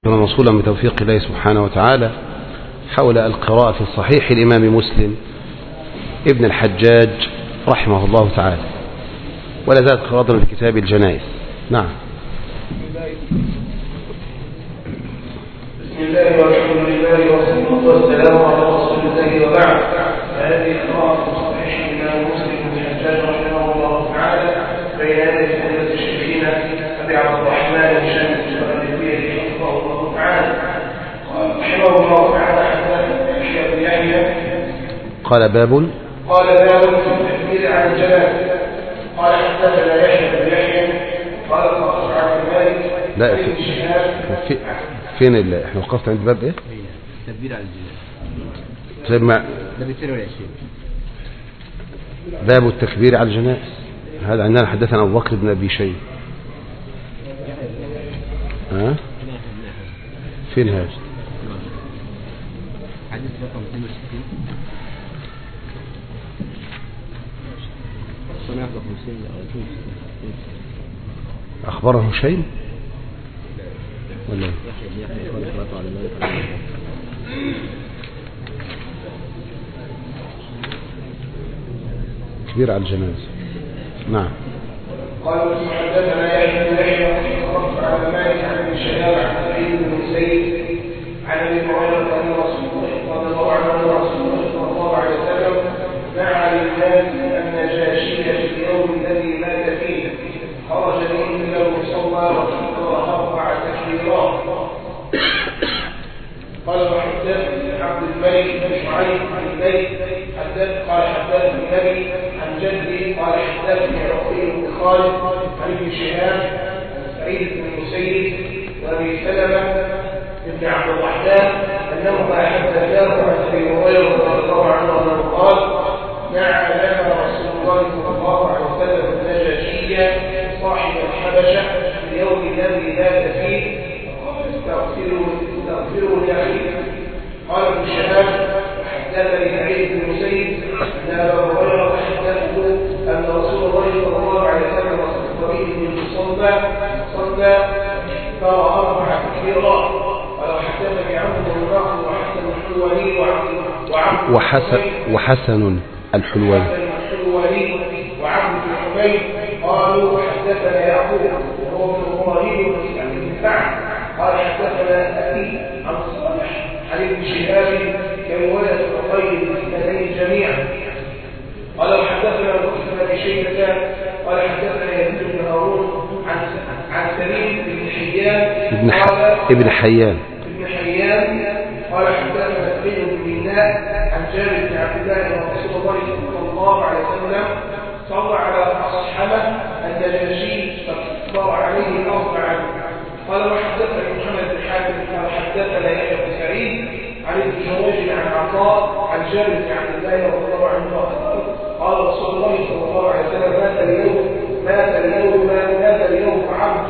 موصولا بتوفيق الله سبحانه وتعالى حول القراءة في صحيح الإمام مسلم ابن الحجاج رحمه الله تعالى، ولا زالت قراءتنا في كتاب الجنائز. نعم. بسم الله والحمد لله والصلاة والسلام على رسول الله وبعد. هذه قراءة في صحيح الإمام مسلم ابن الحجاج رحمه الله تعالى بين يدي فضيلة الشيخين أبي عبد الرحمن هشام الجبري حفظه الله تعالى. رحمه الله تعالى حدثنا يحيى بن يحيى قال باب في التكبير عن الجنازة. قال حدثنا يحيى بن يحيى قال قرأت عن مالك لا فين احنا وقفت عند باب ايه؟ التكبير على الجنائز. طيب ما ده بالتالي ولا شيء. باب التكبير على الجنائز، هذا عندنا حدثنا أبو بكر بن أبي شيبة. فين هذا؟ حديث رقم 62 أخبره هشيم ولا تكبير على الجنازة. نعم. قال حدثنا يحيى بن يحيى عن مالك عن ابن شهاب عن سعيد بن مسيب عن ابي هريره ان رسول الله صلى الله عليه وسلم دعا للناس النجاشي في اليوم الذي مات فيه، خرج منه الى المصلى ورفع تكبيرات. قال وحدثني عبد الملك بن شعيب عن البيت قال حدثني النبي عن جدي قال حدثني عقيل بن خالد عن ابن شهاب عن سعيد بن المسيب وابي سلمه بن عبد الرحمن انهما حدثاه عن ابي هريره رضي الله عنه انه قال دعا لنا رسول الله صلى الله عليه وسلم النجاشي صاحب الحبشه في اليوم الذي مات فيه استغفروا لاخيه. قال ابن شهاب حدثني سعيد بن المسيب ان ابا هريره حدثه ان رسول الله صلى الله عليه وسلم صلى صلى فرأى تكبيرات. قال حدثني عمرو بن ناصر وحسن الحلواني وحسن الحلواني وعبد بن حميد قالوا حدثنا يعقوب وهو بن ابراهيم بن سعد قال حدثنا ابي عن صالح عن ابن شهاب كروايه الرقيق بالاسنادين جميعا. قال حدثنا بكر بن شيبه قال حدثنا يزيد بن هارون عن سليم بن حيان ابن حيان قال حدثنا سعيد بن ميناء عن جابر بن عبد الله ان رسول الله صلى الله عليه وسلم صلى على اصحابه النجاشي فكبر عليه اربعا. قال وحدثنا محمد بن حاتم قال حدثنا يحيى بن سعيد عن ابن جريج عن عطاء عن جابر بن عبد الله رضي الله عنه قال رسول الله صلى الله عليه وسلم مات اليوم عبد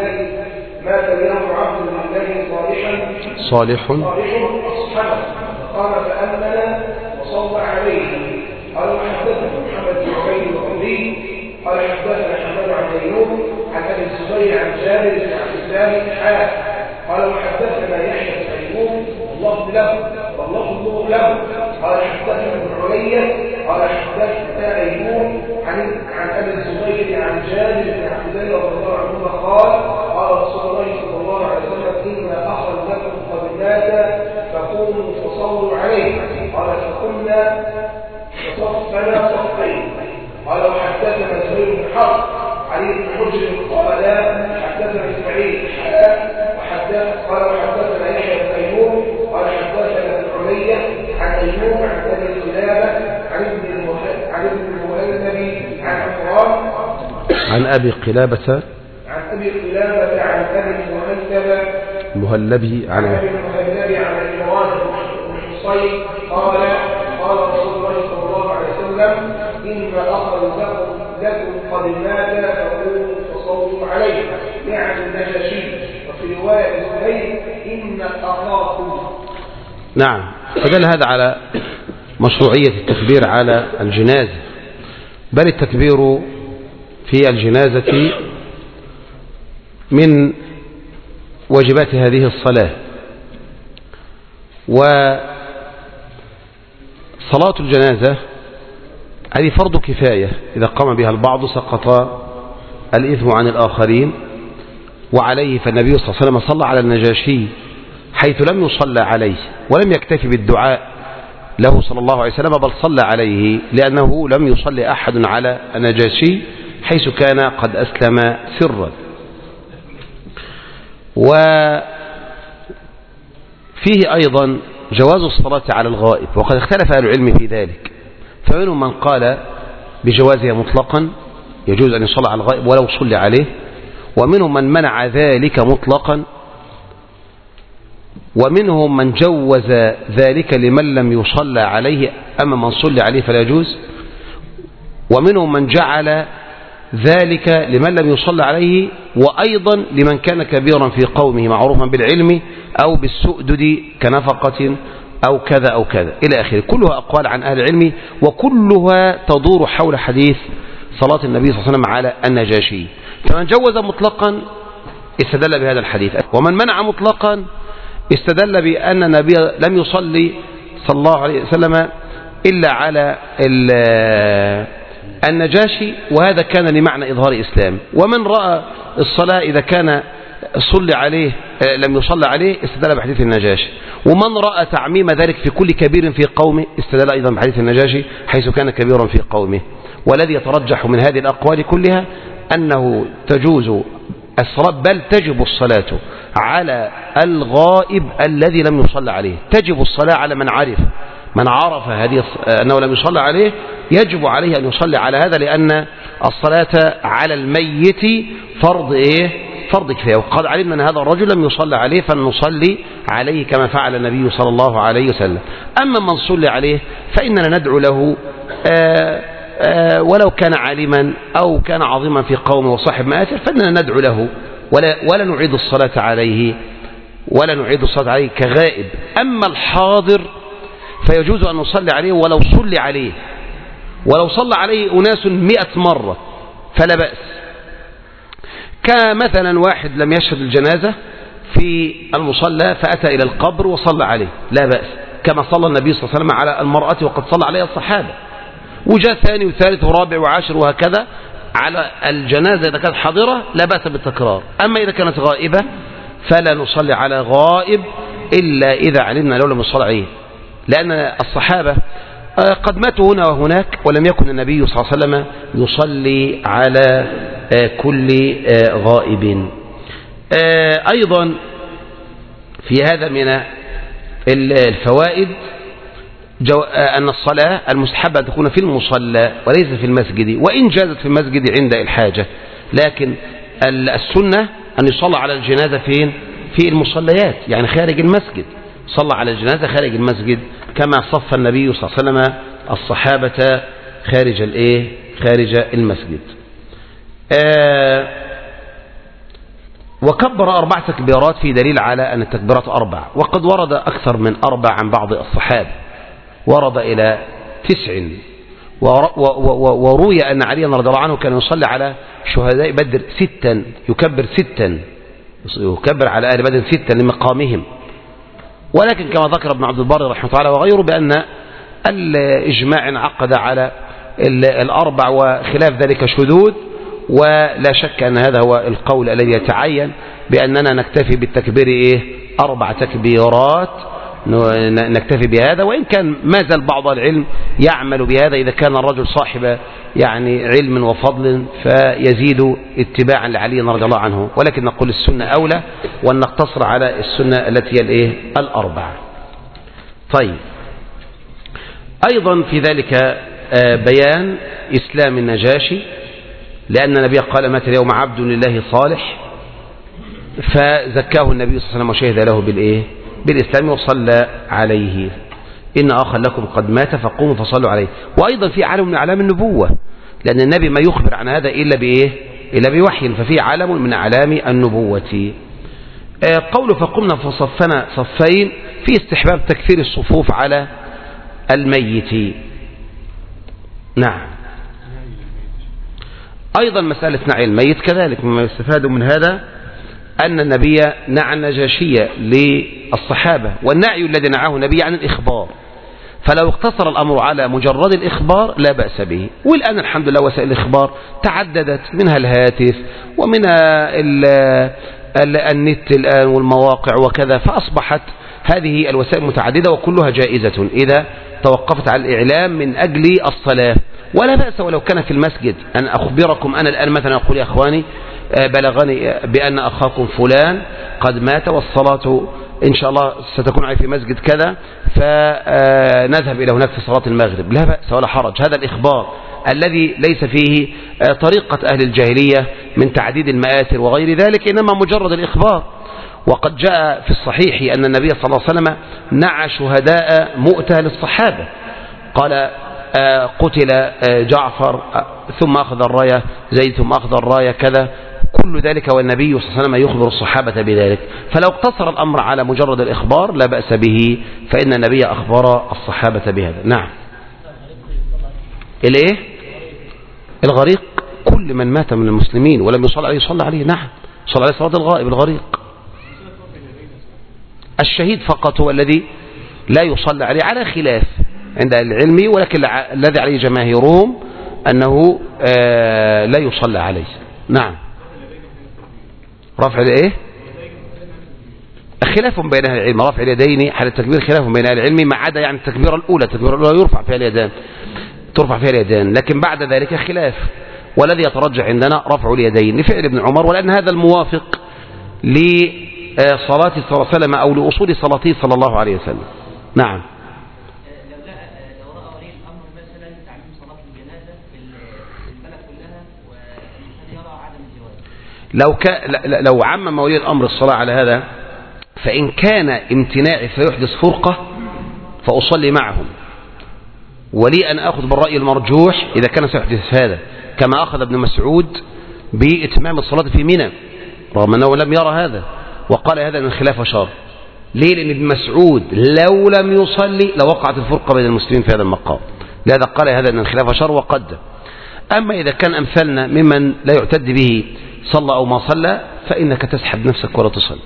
لله صالح أصحابه قام فأمن وصلى عليه. قال وحدثنا محمد بن عبيد القندي قال حدثنا حماد عن ايوب عن ابي الزبير عن جابر بن عبد الله قال وحدثنا يحيى بن ايوب واللفظ له قال حدثنا ابن علي قال حدثنا ايوب عن ابي الزبير عن جابر بن عبد الله رضي الله عنهما قال رسول الله صلى الله عليه وسلم ان اخا لكم قد مات فقوموا فصلوا عليه. قال فقمنا فصفنا صفين. قال وحدثنا زهير بن حرب علي بن حجر قال حدثنا اسماعيل قال وحدثنا يحيى بن ايوب قال حدثنا ابن علي عن ايوب عن ابي قلابه عن ابن المهلبي عن عمران عن ابي قلابه عن ابي المهلبي عن عمران بن حصين قال رسول الله صلى الله عليه وسلم إن أخا لكم قد مات فقوموا فصلوا عليه يعني النجاشي. وفي رواية زهير إن أخاكم. نعم. فدل هذا على مشروعية التكبير على الجنازة، بل التكبير في الجنازة من واجبات هذه الصلاة. وصلاة الجنازة هذه فرض كفاية، إذا قام بها البعض سقط الإثم عن الآخرين، وعليه فالنبي صلى الله عليه وسلم صلى على النجاشي حيث لم يصلى عليه، ولم يكتفي بالدعاء له صلى الله عليه وسلم، بل صلى عليه، لأنه لم يصلي أحد على النجاشي حيث كان قد أسلم سرا. وفيه أيضا جواز الصلاة على الغائب، وقد اختلف أهل العلم في ذلك، فمنهم من قال بجوازها مطلقا، يجوز أن يصلى على الغائب ولو صلي عليه، ومنهم من منع ذلك مطلقا، ومنهم من جوز ذلك لمن لم يصلى عليه، أما من صلى عليه فلا يجوز، ومنهم من جعل ذلك لمن لم يصلى عليه، وأيضا لمن كان كبيرا في قومه معروفا بالعلم أو بالسؤدد كنفقة أو كذا أو كذا إلى آخره. كلها أقوال عن أهل العلم، وكلها تدور حول حديث صلاة النبي صلى الله عليه وسلم على النجاشي. فمن جوز مطلقا استدل بهذا الحديث، ومن منع مطلقا استدل بأن النبي لم يصلي صلى الله عليه وسلم إلا على النجاشي، وهذا كان لمعنى إظهار إسلام. ومن رأى الصلاة إذا كان صلي عليه لم يصلى عليه استدل بحديث النجاشي، ومن رأى تعميم ذلك في كل كبير في قومه استدل أيضا بحديث النجاشي حيث كان كبيرا في قومه. والذي يترجح من هذه الأقوال كلها أنه تجوز الصلاة، بل تجب الصلاة على الغائب الذي لم يصلى عليه. تجب الصلاة على من عرف هذه أنه لم يصلى عليه، يجب عليه أن يصلي على هذا، لأن الصلاة على الميت فرض كفاية، وقد علمنا أن هذا الرجل لم يصلى عليه فنصلي عليه كما فعل النبي صلى الله عليه وسلم. أما من صلي عليه فإننا ندعو له ولو كان عالما أو كان عظيما في قومه وصاحب مآثر، فإننا ندعو له ولا نعيد الصلاة عليه كغائب. أما الحاضر فيجوز أن نصلي عليه ولو صلى عليه أناس 100 مرة فلا بأس، كمثلا واحد لم يشهد الجنازة في المصلى فأتى إلى القبر وصلى عليه لا بأس، كما صلى النبي صلى الله عليه وسلم على المرأة وقد صلى عليها الصحابة، وجاء ثاني وثالث ورابع وعاشر وهكذا على الجنازة إذا كانت حاضرة لا بأس بالتكرار. أما إذا كانت غائبة فلا نصلي على غائب إلا إذا علمنا لو لم نصلي عليه، لأن الصحابة قد ماتوا هنا وهناك ولم يكن النبي صلى الله عليه وسلم يصلي على كل غائب. أيضا في هذا من الفوائد أن الصلاة المستحبة تكون في المصلى وليس في المسجد، وإن جازت في المسجد عند الحاجة، لكن السنة أن يصلى على الجنازة فين؟ في المصليات، يعني خارج المسجد، صلى على الجنازة خارج المسجد كما صف النبي صلى الله عليه وسلم الصحابة خارج المسجد. وكبر 4 تكبيرات في دليل على أن التكبيرات 4، وقد ورد أكثر من 4 عن بعض الصحابة، ورد إلى 9، وروي أن علي رضي الله عنه كان يصلي على شهداء بدر 6، يكبر على أهل بدر 6 لمقامهم. ولكن كما ذكر ابن عبد البر رحمه الله وغيره بأن الإجماع انعقد على 4 وخلاف ذلك شذوذ، ولا شك أن هذا هو القول الذي يتعين بأننا نكتفي بالتكبير 4 تكبيرات، نكتفي بهذا، وإن كان ما زال بعض العلم يعمل بهذا إذا كان الرجل صاحب يعني علم وفضل فيزيد اتباعا لعلي رضي الله عنه، ولكن نقول السنة أولى وأن نقتصر على السنة التي هي 4. طيب، أيضا في ذلك بيان إسلام النجاشي، لأن النبي قال مات اليوم عبد لله صالح، فزكاه النبي صلى الله عليه وسلم وشهد له بالإسلام وصلى عليه. إن أخا لكم قد مات فقوموا فصلوا عليه. وأيضا في علم من أعلام النبوة، لأن النبي ما يخبر عن هذا إلا بوحي، ففي علم من أعلام النبوة. قوله فقمنا فصفنا صفين في استحباب تكثير الصفوف على الميت. نعم. أيضا مسألة نعي الميت كذلك مما يستفاد من هذا أن النبي نعى النجاشية للصحابة، والنعي الذي نعاه النبي عن الإخبار، فلو اقتصر الأمر على مجرد الإخبار لا بأس به. والآن الحمد لله وسائل الإخبار تعددت، منها الهاتف ومنها النت الآن والمواقع وكذا، فأصبحت هذه الوسائل متعددة وكلها جائزة إذا توقفت على الإعلام من أجل الصلاة، ولا بأس ولو كان في المسجد أن أخبركم. أنا الآن مثلا أقول يا أخواني بلغني بأن أخاكم فلان قد مات والصلاة إن شاء الله ستكون عليه في مسجد كذا، فنذهب إلى هناك في صلاة المغرب، لا بأس ولا حرج. هذا الإخبار الذي ليس فيه طريقة أهل الجاهلية من تعديد المآثر وغير ذلك، إنما مجرد الإخبار. وقد جاء في الصحيح أن النبي صلى الله عليه وسلم نعى شهداء مؤتة للصحابة، قال قتل جعفر ثم أخذ الراية زيد ثم أخذ الراية كذا، كل ذلك والنبي صلى الله عليه وسلم يخبر الصحابة بذلك. فلو اقتصر الأمر على مجرد الإخبار لا بأس به، فإن النبي أخبر الصحابة بهذا. نعم. الإيه؟ الغريق كل من مات من المسلمين ولم يصلى عليه يصلى عليه. نعم، صلى عليه صلاة الغائب الغريق. الشهيد فقط هو الذي لا يصلى عليه على خلاف عند العلم، ولكن الذي عليه جماهيرهم أنه لا يصلى عليه. نعم. رفع الايه؟ خلاف بين اهل العلم، رفع اليدين حال التكبير خلاف بين اهل العلم، ما عدا يعني التكبيره الاولى يرفع فيها اليدان، ترفع فيها اليدان، لكن بعد ذلك خلاف. والذي يترجح عندنا رفع اليدين لفعل ابن عمر، ولأن هذا الموافق لصلاة صلى الله عليه وسلم أو لأصول صلاته صلى الله عليه وسلم. نعم. لو رأى ولي الأمر مثلا تعليم صلاة الجنازة في البلد كلها والإنسان يرى عدم الجواز، لو عمم ولي الأمر الصلاة على هذا، فإن كان امتناعي فيحدث فرقة فأصلي معهم، ولي أن أخذ بالرأي المرجوح إذا كان سيحدث هذا، كما أخذ ابن مسعود بإتمام الصلاة في منى رغم أنه لم يرى هذا، وقال هذا من خلاف شر. ليه؟ لأن ابن مسعود لو لم يصلي لوقعت الفرقة بين المسلمين في هذا المقام، لهذا قال هذا من خلاف شر وقد. أما إذا كان أمثلنا ممن لا يعتد به صلى أو ما صلى فإنك تسحب نفسك ولا تصلي.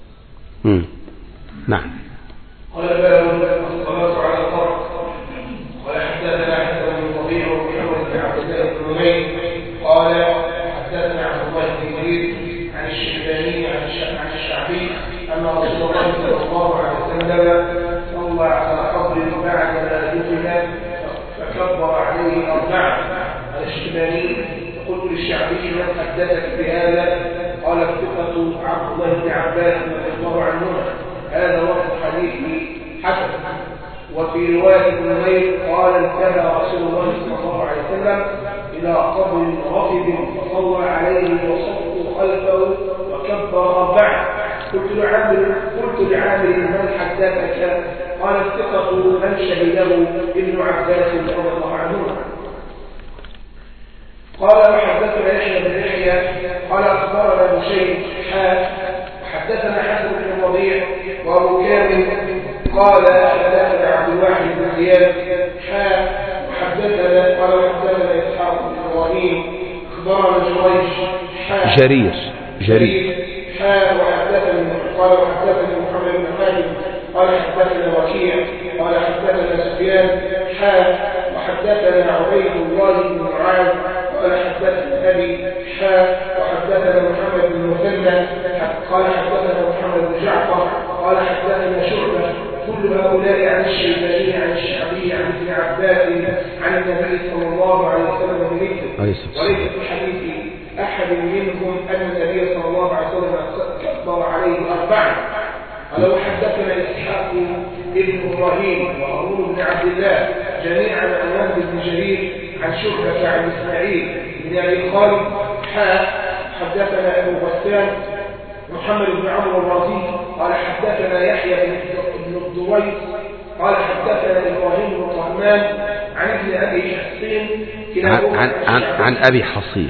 نعم. قال باب الصلاة على القبر. قال حدثنا حسن بن ربيع ومحمد بن عبد الله بن نمير قال حدثنا عبد الله بن يزيد عن الشيباني عن الشعبي أن رسول الله صلى الله عليه وسلم صلى على قبر بعد ما دفن فكبر عليه أربعة. على الشيباني قلت للشعبي من حدثك بهذا؟ قال الثقة عبد الله بن عباس رضي الله عنهما. هذا وصف حديث حسن. وفي رواية ابن نمير قال انتهى رسول الله صلى الله عليه وسلم إلى قبر رطب فصلى عليه وصفوا خلفه وكبر أربعة. قلت لعامر من حدثك؟ قال الثقة من شهده ابن عباس رضي الله عنهما. قال وحدثنا يحيى بن يحيى قال أخبرنا بشير حدثنا حسن بن ربيع وأبو كامل قال حدثنا عبد الواحد بن زياد وحدثنا إسحاق بن إبراهيم أخبرنا جرير وحدثني محمد بن خالد قال حدثنا وكيع قال حدثنا سفيان وحدثنا عبيد الله بن معاذ قال حدثنا أبي وحدثنا محمد بن مثنى قال حدثنا محمد بن جعفر قال حدثنا شعبة كل هؤلاء عن الشيباني عن الشعبي عن ابن عباس عن النبي صلى الله عليه وسلم بمثله، وليس في حديث أحد منهم أن النبي صلى الله عليه وسلم كبر عليه أربعة. ولو حدثنا إسحاق بن إبراهيم وهارون بن عبد الله جميعا عن وهب بن جرير عن شعبة عن إسماعيل بن أبي خالد حدثنا أبو غسان محمد بن عمرو الرازي قال حدثنا يحيى بن الضويس قال حدثنا إبراهيم بن الرحمن عن ابن أبي حصين عن أبي حصين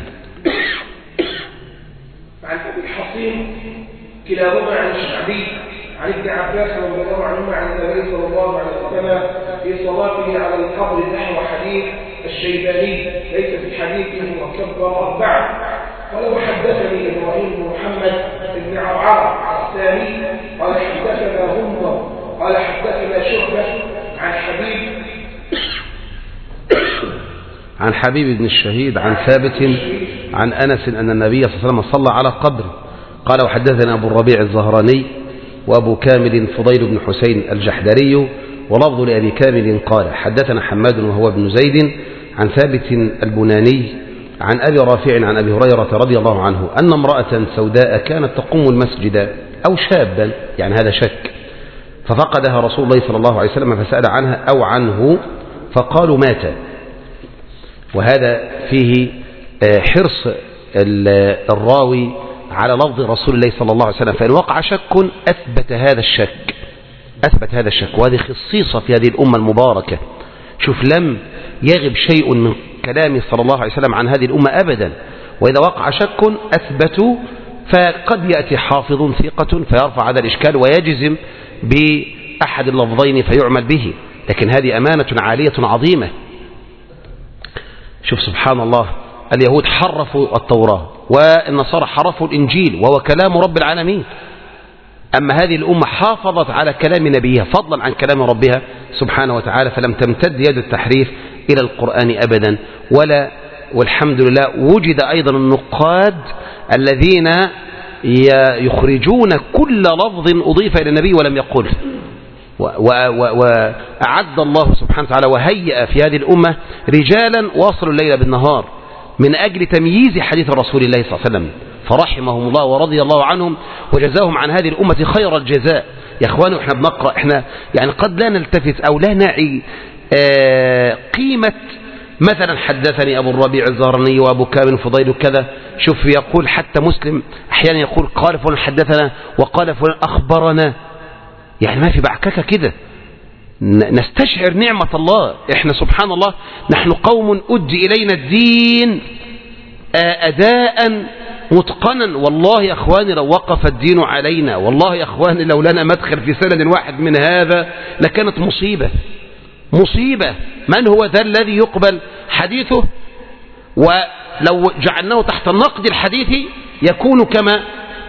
كلاهما عن الشعبي عن ابن عباس رضي الله عنهما عن النبي صلى الله عليه وسلم في صلاته على القبر نحو حديث الشيباني ليس في حديثه وكبر أربعة. ولو حدثني إبراهيم بن محمد بن عوعر الثاني قال حدثنا غندر قال حدثنا شعبة عن حبيب بن الشهيد عن ثابت عن أنس أن النبي صلى الله عليه وسلم صلى على قبر. قال وحدثنا أبو الربيع الزهراني وأبو كامل فضيل بن حسين الجحدري ولفظ لأبي كامل قال حدثنا حماد وهو ابن زيد عن ثابت البناني عن أبي رافع عن أبي هريرة رضي الله عنه أن امرأة سوداء كانت تقوم المسجد أو شابا، يعني هذا شك، ففقدها رسول الله صلى الله عليه وسلم فسأل عنها أو عنه فقالوا مات. وهذا فيه حرص الراوي على لفظ رسول الله صلى الله عليه وسلم، فإن وقع شك أثبت هذا الشك، وهذه خصيصة في هذه الأمة المباركة. شوف لم يغب شيء من كلام صلى الله عليه وسلم عن هذه الأمة أبدا، وإذا وقع شك أثبتوا، فقد يأتي حافظ ثقة فيرفع هذا الإشكال ويجزم بأحد اللفظين فيعمل به، لكن هذه أمانة عالية عظيمة. شوف سبحان الله، اليهود حرفوا التوراة والنصارى حرفوا الإنجيل وهو كلام رب العالمين، أما هذه الأمة حافظت على كلام نبيها فضلا عن كلام ربها سبحانه وتعالى، فلم تمتد يد التحريف إلى القرآن أبدا. والحمد لله وجد أيضا النقاد الذين يخرجون كل لفظ أضيف إلى النبي ولم يقل، وأعد الله سبحانه وتعالى وهيأ في هذه الأمة رجالا واصلوا الليل بالنهار من أجل تمييز حديث رسول الله صلى الله عليه وسلم، فرحمهم الله ورضي الله عنهم وجزاهم عن هذه الأمة خير الجزاء. يا إخواني وإحنا بنقرأ إحنا يعني قد لا نلتفت أو لا نعي قيمة مثلا حدثني أبو الربيع الزهراني وأبو كامل فضيل وكذا. شوف يقول حتى مسلم أحيانا يقول قال فلان حدثنا وقال فلان أخبرنا، يعني ما في بعككة كده، نستشعر نعمة الله. إحنا سبحان الله نحن قوم أدي إلينا الدين أداء متقنا، والله يا أخواني لو وقف الدين علينا، والله يا أخواني لو لنا مدخل في سند واحد من هذا لكانت مصيبة. من هو ذا الذي يقبل حديثه؟ ولو جعلناه تحت النقد الحديثي يكون كما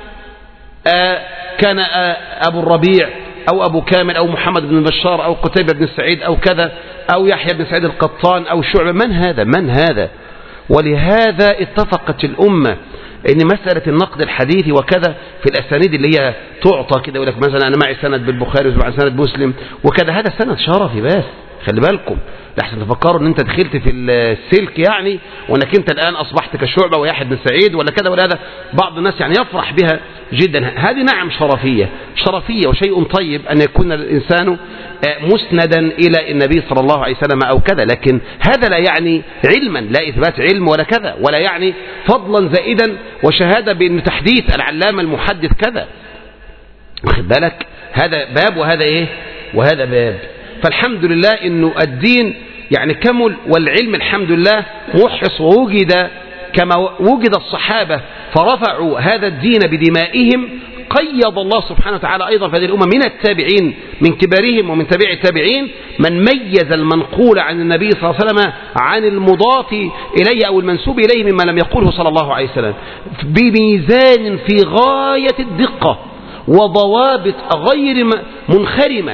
كان أبو الربيع أو أبو كامل أو محمد بن بشار أو قتيبة بن سعيد أو كذا أو يحيى بن سعيد القطان أو شعبة. من هذا؟ ولهذا اتفقت الأمة ان مسألة النقد الحديثي وكذا في الأسانيد اللي هي تعطى كده، يقول لك مثلا أنا معي سند بالبخاري ومعي سند مسلم وكذا، هذا سند شرفي بس خلي بالكم، لحسن تفكروا ان انت دخلت في السلك يعني وانك انت الآن أصبحت كشعبة ويحيى بن سعيد ولا كذا ولا هذا. بعض الناس يعني يفرح بها جدا، هذه نعم شرفية وشيء طيب أن يكون الإنسان مسندا إلى النبي صلى الله عليه وسلم أو كذا، لكن هذا لا يعني علما، لا إثبات علم ولا كذا، ولا يعني فضلا زائدا وشهادة بأن تحديث العلامة المحدث كذا. واخد بالك؟ هذا باب وهذا إيه وهذا باب. فالحمد لله إنه الدين يعني كمل، والعلم الحمد لله محرص، ووجد كما وجد الصحابة فرفعوا هذا الدين بدمائهم، قيض الله سبحانه وتعالى أيضا في هذه الأمة من التابعين من كبارهم ومن تابع التابعين من ميز المنقول عن النبي صلى الله عليه وسلم عن المضاف إليه أو المنسوب إليه مما لم يقوله صلى الله عليه وسلم بميزان في غاية الدقة وضوابط غير منخرمة.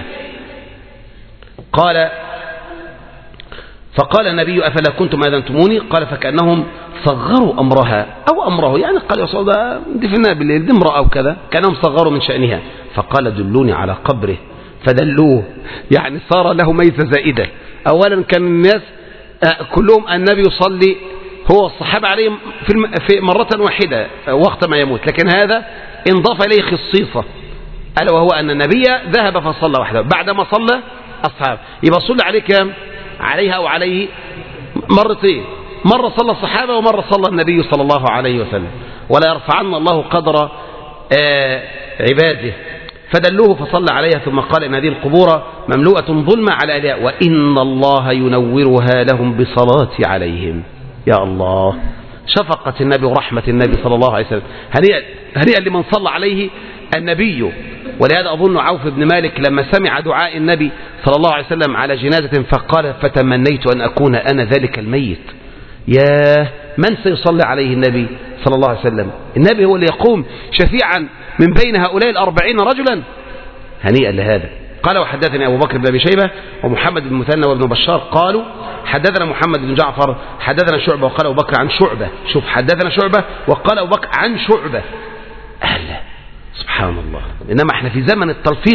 فقال النبي أفلا كنتم آذنتموني؟ قال فكأنهم صغروا أمره يعني قال يا رسول الله دفنها بالليل دي امرأة أو كذا، كأنهم صغروا من شأنها. فقال دلوني على قبره فدلوه، يعني صار له ميزة زائدة. أولا كان الناس كلهم النبي يصلي هو الصحابة عليهم في مرة واحدة وقت ما يموت، لكن هذا انضاف إليه خصيصة ألا وهو أن النبي ذهب فصلى وحده بعدما صلى أصحاب، يبقى صلى عليه كم؟ عليها أو عليه مرتين، مرة صلى الصحابة ومرة صلى النبي صلى الله عليه وسلم. ولا يرفعن الله قدر عباده. فدلوه فصلى عليها ثم قال إن هذه القبور مملوءة ظلمة على أهلها وإن الله ينورها لهم بصلاتي عليهم. يا الله، شفقة النبي ورحمة النبي صلى الله عليه وسلم، هنيئا لمن صلى عليه النبي. ولهذا أظن عوف بن مالك لما سمع دعاء النبي صلى الله عليه وسلم على جنازة فقال فتمنيت أن أكون أنا ذلك الميت. يا من سيصلي عليه النبي صلى الله عليه وسلم؟ النبي هو اللي يقوم شفيعا من بين هؤلاء 40 رجلا؟ هنيئا لهذا. قال وحدثني أبو بكر بن أبي شيبة ومحمد بن المثنى وابن بشار قالوا حدثنا محمد بن جعفر حدثنا شعبة وقال أبو بكر عن شعبة. شوف حدثنا شعبة وقال أبو بكر عن شعبة. أهلا سبحان الله. إنما احنا في زمن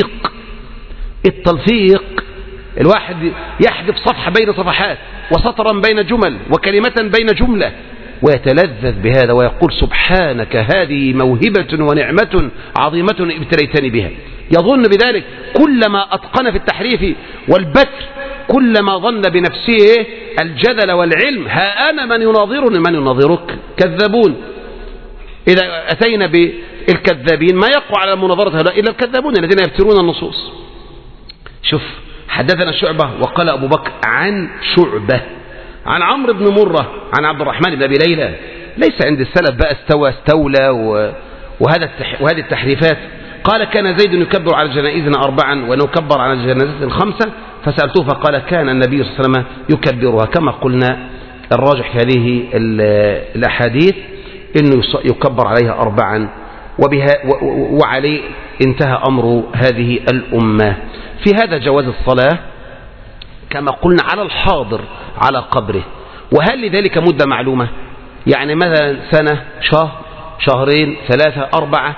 التلفيق الواحد يحذف صفحة بين صفحات وسطرا بين جمل وكلمة بين جملة ويتلذذ بهذا ويقول سبحانك هذه موهبة ونعمة عظيمة ابتليتني بها. يظن بذلك كلما أتقن في التحريف والبتر كلما ظن بنفسه الجدل والعلم. ها أنا من يناظرني من يناظرك؟ كذابون. إذا أتينا بالكذابين ما يقوى على المناظرة هؤلاء إلا الكذابون الذين يفترون النصوص. شوف حدثنا شعبة وقال أبو بكر عن شعبة عن عمرو بن مرة عن عبد الرحمن بن أبي ليلى. ليس عند السلف بقى استولى وهذه التحريفات. قال كان زيد يكبر على جنائزنا 4 ونكبر على الجنائز 5 فسألته فقال كان النبي صلى الله عليه وسلم يكبرها. كما قلنا الراجح في هذه الأحاديث إنه يكبر عليها 4 وعليه انتهى أمر هذه الأمة. في هذا جواز الصلاة كما قلنا على الحاضر على قبره. وهل لذلك مدة معلومة؟ يعني مثلا سنة شهر شهرين 3 4.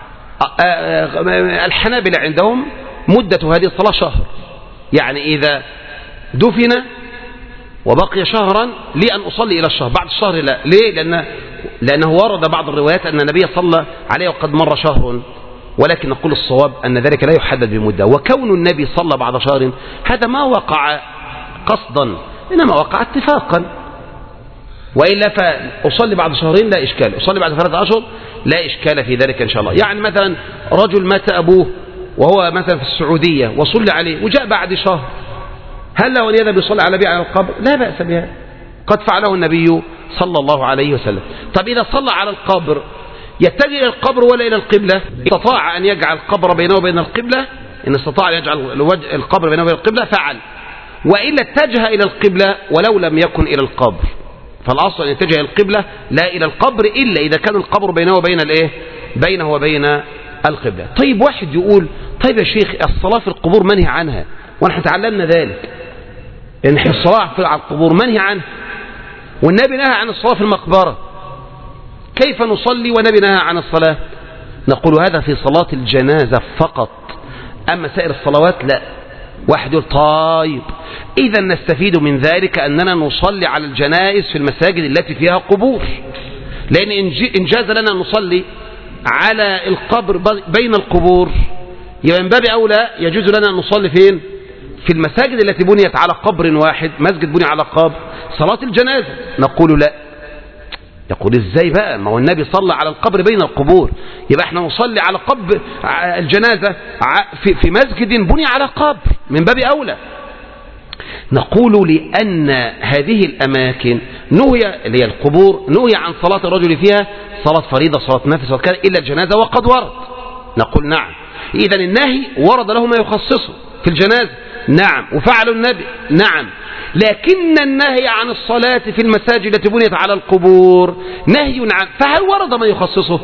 الحنابلة عندهم مدة هذه الصلاة شهر. يعني إذا دفن وبقي شهرا لي أن أصلي إلى الشهر بعد الشهر لا. ليه؟ لأنه ورد بعض الروايات أن النبي صلى عليه وقد مر شهر. ولكن نقول الصواب أن ذلك لا يحدد بمدة. وكون النبي صلى بعد شهر هذا ما وقع قصدا إنما وقع اتفاقا. وإلا فأصلي بعد شهرين لا إشكال. أصلي بعد 3 أشهر لا إشكال في ذلك إن شاء الله. يعني مثلا رجل مات أبوه وهو مثلا في السعودية وصلي عليه وجاء بعد شهر هل له أن يذهب يصلي على أبيه على القبر؟ لا بأس بها قد فعله النبي صلى الله عليه وسلم. طب إذا صلى على القبر يتجه إلى القبر ولا إلى القبلة؟ استطاع أن يجعل القبر بينه وبين القبلة إن استطاع أن يجعل القبر بينه وبين القبلة فعل. وإلا اتجه إلى القبلة ولو لم يكن إلى القبر. فالأصل أن يتجه إلى القبلة لا إلى القبر إلا إذا كان القبر بينه وبين الإيه؟ بينه وبين القبلة. طيب واحد يقول طيب يا شيخ الصلاة في القبور منهي عنها ونحن تعلمنا ذلك إن الصلاة على القبور منهي عنها والنبي نهى عن الصلاة في المقبرة. كيف نصلي والنبي نهى عن الصلاة؟ نقول هذا في صلاة الجنازة فقط. أما سائر الصلوات لا. واحد يقول طيب إذا نستفيد من ذلك أننا نصلي على الجنائز في المساجد التي فيها قبور. لأن إن جاز لنا أن نصلي على القبر بين القبور يبقى من باب أولى يجوز لنا أن نصلي فين؟ في المساجد التي بنيت على قبر واحد. مسجد بني على قبر صلاة الجنازة. نقول لا. يقول ازاي بقى ما هو النبي صلى على القبر بين القبور يبقى احنا نصلي على قبر الجنازة في مسجد بني على قبر من باب أولى. نقول لأن هذه الأماكن نهي اللي هي القبور نهي عن صلاة الرجل فيها صلاة فريضة صلاة نفس وكذا إلا الجنازة وقد ورد. نقول نعم. إذن النهي ورد له ما يخصصه في الجنازة نعم وفعل النبي نعم. لكن النهي عن الصلاة في المساجد التي بنيت على القبور نهي عن فهل ورد ما يخصصه؟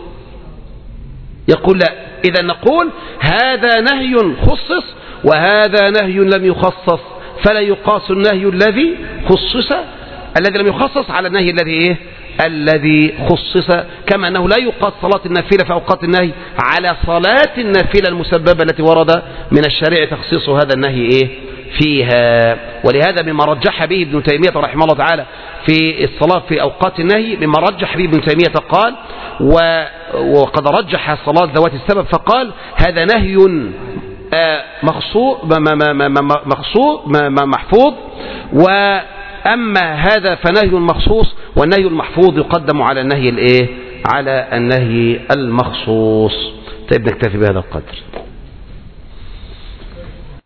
يقول لا. إذا نقول هذا نهي خصص وهذا نهي لم يخصص فلا يقاس النهي الذي خصص الذي لم يخصص على النهي الذي إيه؟ الذي خصص. كما أنه لا يقاس صلاة النافلة في أوقات النهي على صلاة النافلة المسببة التي ورد من الشريعة تخصيص هذا النهي إيه؟ فيها. ولهذا مما رجح به ابن تيمية رحمه الله تعالى في الصلاة في أوقات النهي مما رجح به ابن تيمية قال وقد رجح صلاة ذوات السبب فقال هذا نهي محفوظ وأما هذا فنهي مخصوص والنهي المحفوظ يقدم على النهي الايه على النهي المخصوص. طيب نكتفي بهذا القدر.